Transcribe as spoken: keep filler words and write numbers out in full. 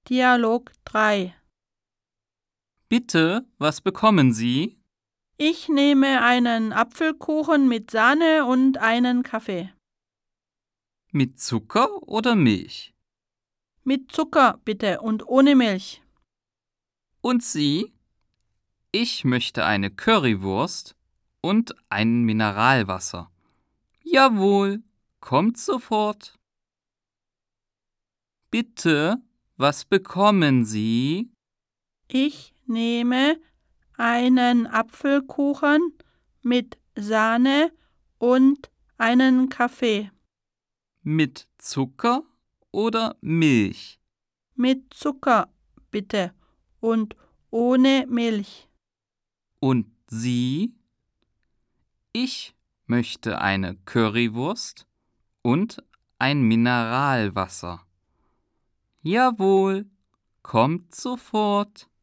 Dialog drei. Bitte, was bekommen Sie? Ich nehme einen Apfelkuchen mit Sahne und einen Kaffee. Mit Zucker oder Milch? Mit Zucker bitte und ohne Milch. Und Sie? Ich möchte eine Currywurst und ein Mineralwasser. Jawohl, kommt sofort. Bitte, was bekommen Sie? Ich nehme einen Apfelkuchen mit Sahne und einen Kaffee. Mit Zucker oder Milch? Mit Zucker bitte und ohne Milch. Und Sie? Ich möchte eine Currywurst und ein Mineralwasser. Jawohl, kommt sofort.